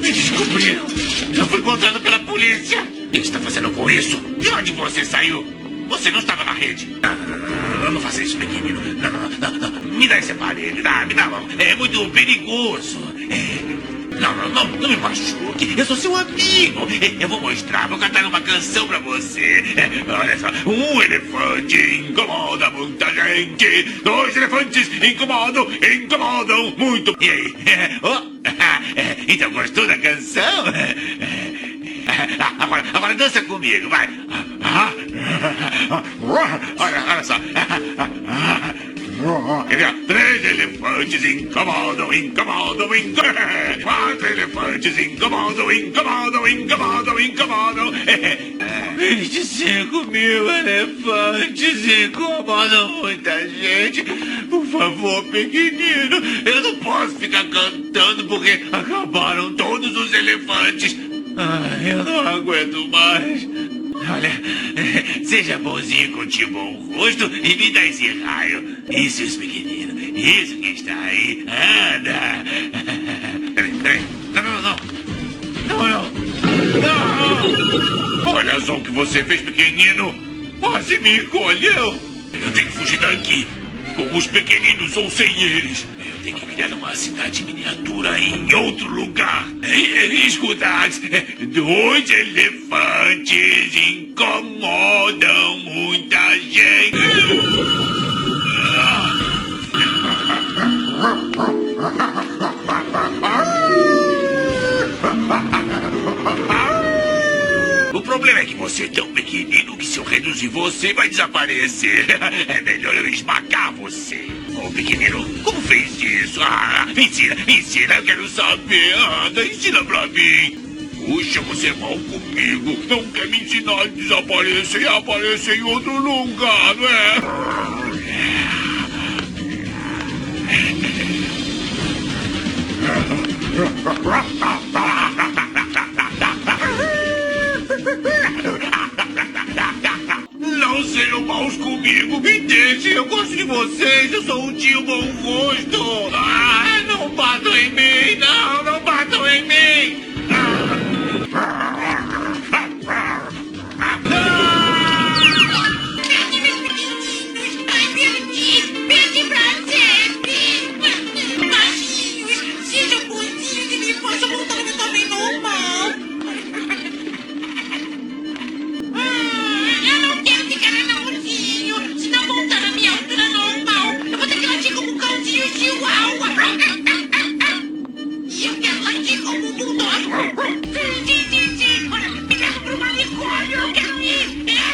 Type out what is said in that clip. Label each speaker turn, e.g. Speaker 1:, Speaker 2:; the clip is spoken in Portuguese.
Speaker 1: Me descobriram. Eu fui encontrado pela polícia. O que está fazendo com isso? De onde você saiu? Você não estava na rede. Não faça isso, pequenino. Não. Me dá esse aparelho. Me dá. É muito perigoso. Não me machuque. Eu sou seu amigo. Eu vou mostrar, vou cantar uma canção pra você. Olha só. Um elefante incomoda muita gente. Dois elefantes incomodam muito. E aí? Então gostou da canção? Agora dança comigo, vai. Olha só. Três elefantes incomodam. Quatro elefantes incomodam. 25 mil elefantes incomodam muita gente. Por favor, pequenino, eu não posso ficar cantando porque acabaram todos os elefantes. Eu não aguento mais. Olha, seja bonzinho com o bom rosto e me dá esse raio. Isso, pequenino. Isso que está aí. Anda. Peraí. Não. Olha só o que você fez, pequenino. Quase me encolheu. Eu tenho que fugir daqui. Com os pequeninos ou sem eles. Eu tenho que criar uma cidade miniatura em outro lugar. Escuta, dois elefantes incomodam muita gente. O problema é que você é tão pequenino que se eu reduzir você vai desaparecer. É melhor eu esmagar você. Ô, pequenino, como fez isso? Ensina, eu quero saber. Anda, ensina pra mim. Puxa, você é mal comigo. Não quer me ensinar a desaparecer e aparecer em outro lugar, não é? Não sejam maus comigo, me deixem, eu gosto de vocês, eu sou um tio bom gosto. Não batam em mim, não batam em mim.
Speaker 2: Perdi pra sempre. Baixinhos, sejam bonzinhos e me façam voltar a me tornar normal. Eu não quero ficar anorzinho. Se não voltar à minha altura normal, eu vou ter que latir como um cãozinho chihuahua. E eu quero latir como um bulldog. Sim. Olha, me leva pro manicômio, eu quero ir.